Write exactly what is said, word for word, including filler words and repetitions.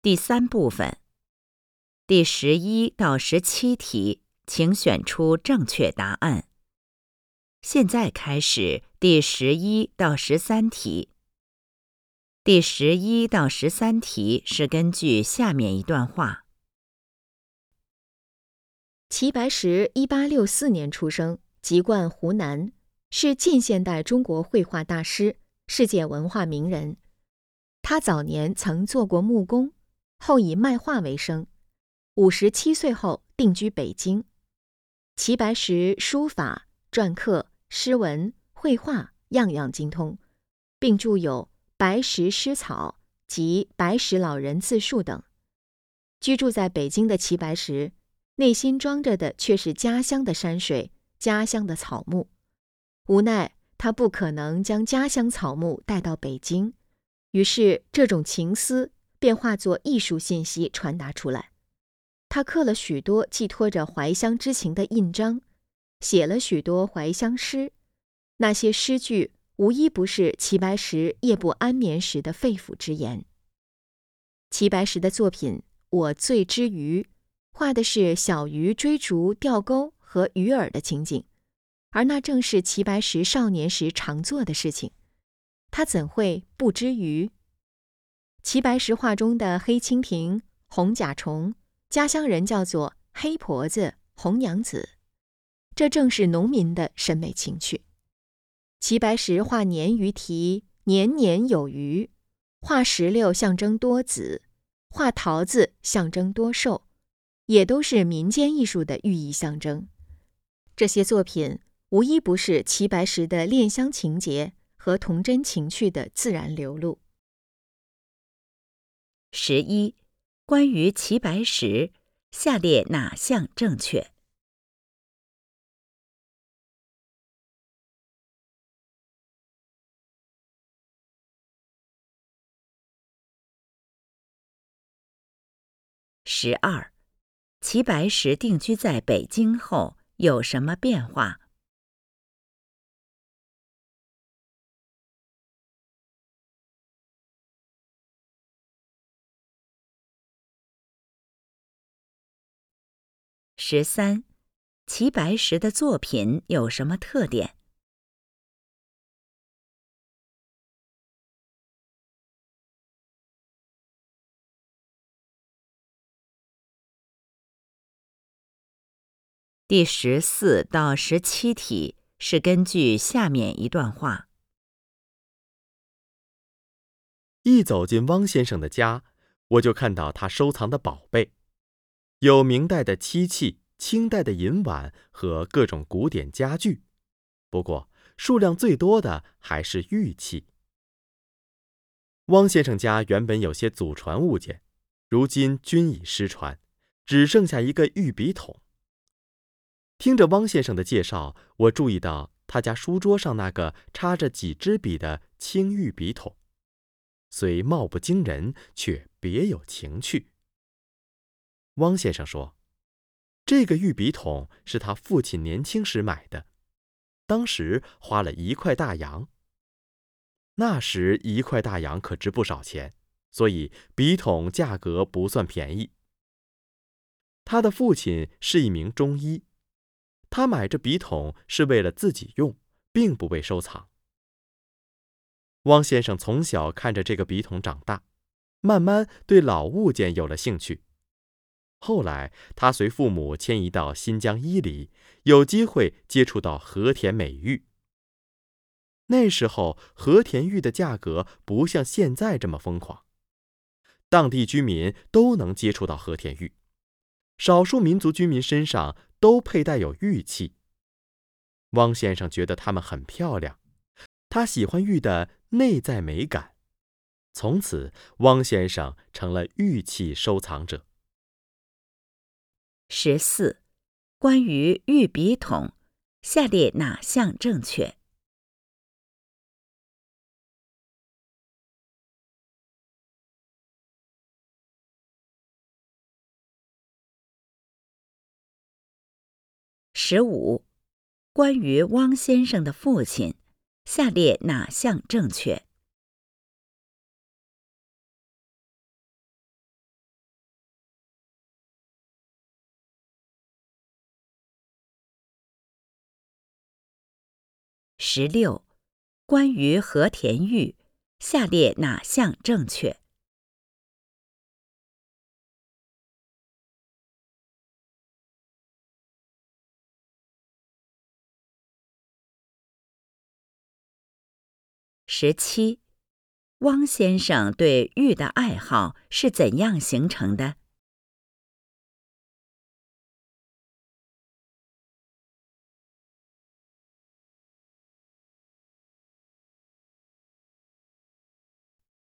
第三部分，第十一到十七题，请选出正确答案。现在开始第十一到十三题。第十一到十三题是根据下面一段话： 齐白石一八六四年出生，籍贯湖南，是近现代中国绘画大师，世界文化名人。他早年曾做过木工，后以卖画为生。五十七岁后定居北京。齐白石书法、篆刻、诗文、绘画样样精通，并著有《白石诗草》及《白石老人自述》等。居住在北京的齐白石，内心装着的却是家乡的山水、家乡的草木。无奈他不可能将家乡草木带到北京，于是这种情思便化作艺术信息传达出来。他刻了许多寄托着怀乡之情的印章，写了许多怀乡诗，那些诗句无一不是齐白石夜不安眠时的肺腑之言。齐白石的作品《我醉之鱼》画的是小鱼追逐钓钩和鱼饵的情景，而那正是齐白石少年时常做的事情，他怎会不知鱼？齐白石画中的黑蜻蜓、红甲虫，家乡人叫做黑婆子、红娘子，这正是农民的审美情趣。齐白石画鲶鱼题年年有余，画石榴象征多子，画桃子象征多寿，也都是民间艺术的寓意象征。这些作品无一不是齐白石的恋乡情结和童真情趣的自然流露。 十一，关于齐白石，下列哪项正确？十二，齐白石定居在北京后有什么变化？十三，齐白石的作品有什么特点？第十四到十七题是根据下面一段话： 一走进汪先生的家，我就看到他收藏的宝贝，有明代的漆器、清代的银碗和各种古典家具，不过数量最多的还是玉器。汪先生家原本有些祖传物件，如今均已失传，只剩下一个玉笔筒。听着汪先生的介绍，我注意到他家书桌上那个插着几支笔的青玉笔筒，虽貌不惊人，却别有情趣。汪先生说，这个玉笔筒是他父亲年轻时买的，当时花了一块大洋。那时一块大洋可值不少钱，所以笔筒价格不算便宜。他的父亲是一名中医，他买这笔筒是为了自己用，并不为收藏。汪先生从小看着这个笔筒长大，慢慢对老物件有了兴趣。后来他随父母迁移到新疆伊犁，有机会接触到和田美玉。那时候和田玉的价格不像现在这么疯狂，当地居民都能接触到和田玉，少数民族居民身上都佩戴有玉器。汪先生觉得它们很漂亮，他喜欢玉的内在美感。从此，汪先生成了玉器收藏者。 十四，关于玉笔筒，下列哪项正确？十五，关于汪先生的父亲，下列哪项正确？ 十六，关于和田玉，下列哪项正确？十七，汪先生对玉的爱好是怎样形成的？